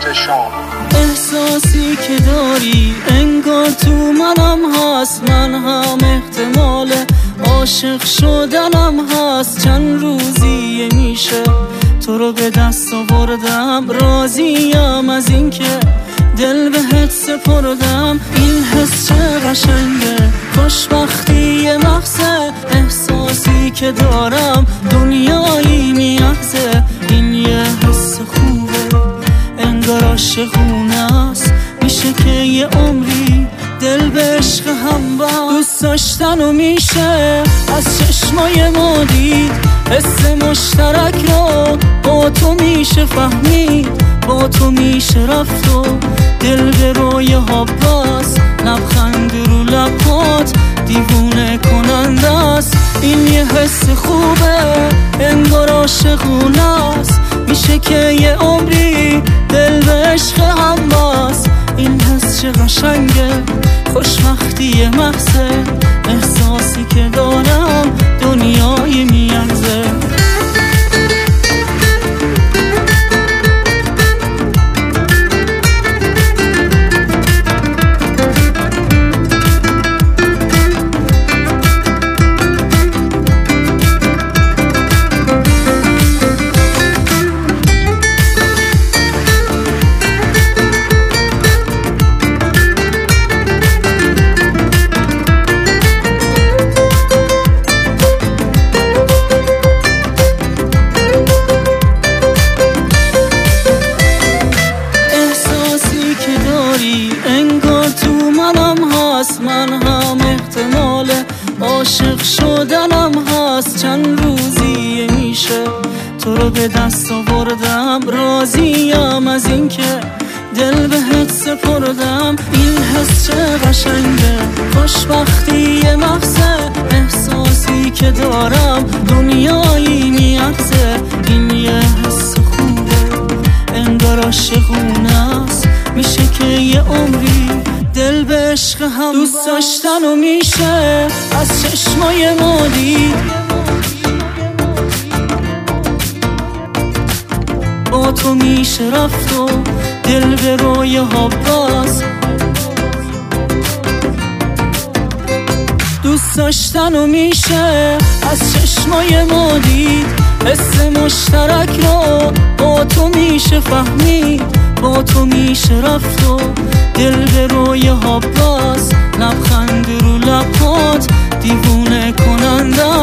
شام. احساسی که داری انگار تو منم هست، من هم احتمال عاشق شدنم هست. چند روزیه میشه تو رو به دست آوردم، راضیم از این که دل بهت سپردم. این حس چه قشنگه، خوشبختی محضه، احساسی که دارم دنیایی میارزه. این یه حس خوبه انگار عاشقونه است، میشه که یه عمری دل به عشق هم با دوست داشتن و میشه از چشمای ما دید. حس مشترک رو با تو میشه فهمید، با تو میشه رفت و دل به روی ها باز. لبخند رو لبات دیوونه کننده است، این یه حس خوبه انگار عاشقونه است، میشه که یه عمری دل به عشق هم باز. این حس چه قشنگه، خوشبختی محضه، احساسی که دارم دنیایی میارزه. انگار تو منم هست، من هم احتمال عاشق شدنم هست. چند روزیه میشه تو رو به دست آوردم، راضیم از این که دل بهت سپردم. این حس چه قشنگه، خوشبختی محضه، احساسی که دارم دنیایی میارزه. این یه حس خوبه انگار عاشقونه است، میشه که یه عمری دل به عشق هم دوست داشتن و میشه از چشمای ما دید. با تو میشه رفت و دل به روی ها باز. دوست داشتن و میشه از چشمای ما دید. حس مشترک رو با تو میشه فهمید، با تو میشه رفت و دل به روی ها باز. لبخند رو لبات دیوونه کننده